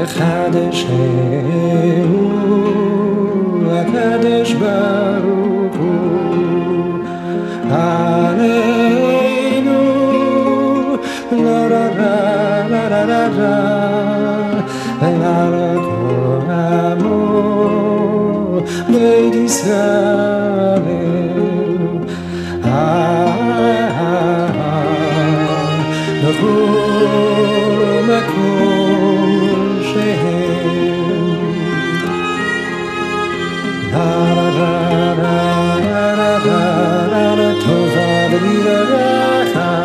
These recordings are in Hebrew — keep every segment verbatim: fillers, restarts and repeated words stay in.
לחדש הוא הקדש ברוך הוא עלינו לה לה לה לה לה לה לה לה כל עמו בית ישראל בכל מקום שהם טובה ולברכה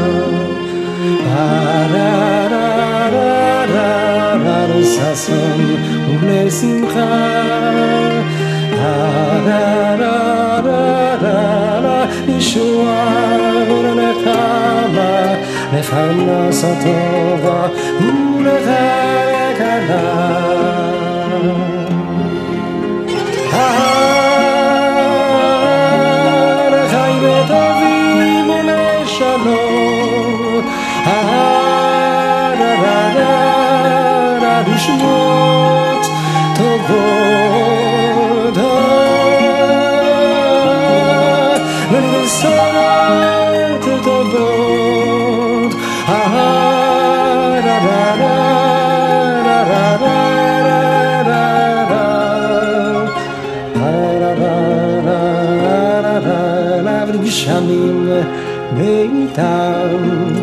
לששון ולשמחה לישועה ולנחמה לפרנסה טובה ולכלכלה לחיים וטובים ולשלום לשמות טובות ולבשורות טובות ולגשמים ביתם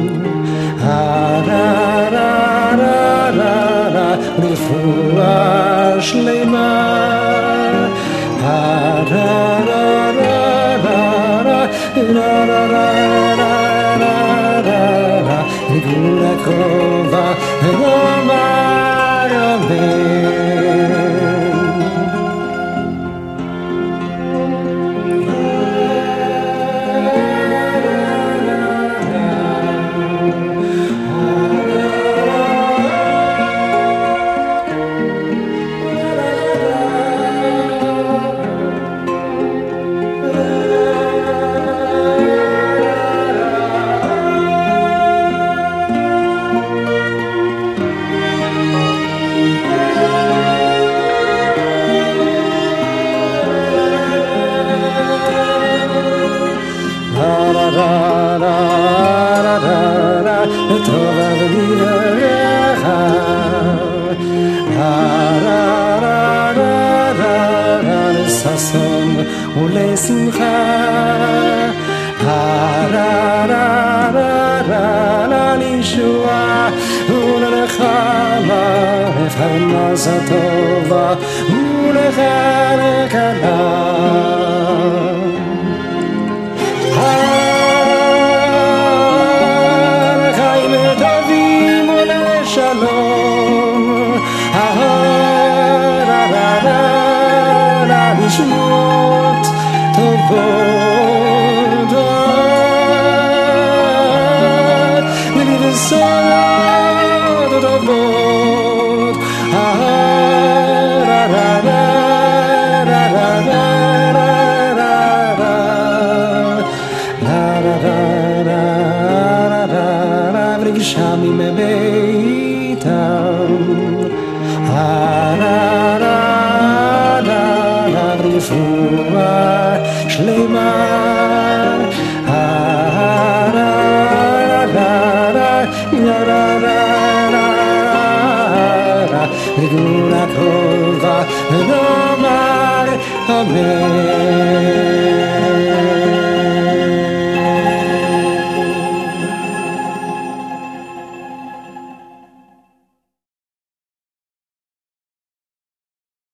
רפואה שלמה לגאולה קרובה ונאמר אמן טובה ולברכה לששון ולשמחה לישועה ולנחמה לפרנסה טובה ולכלכלה לשמות טובות ולבשורות טובות ולגשמים בביתם רפואה שלמה לגאולה קרובה ונאמר אמן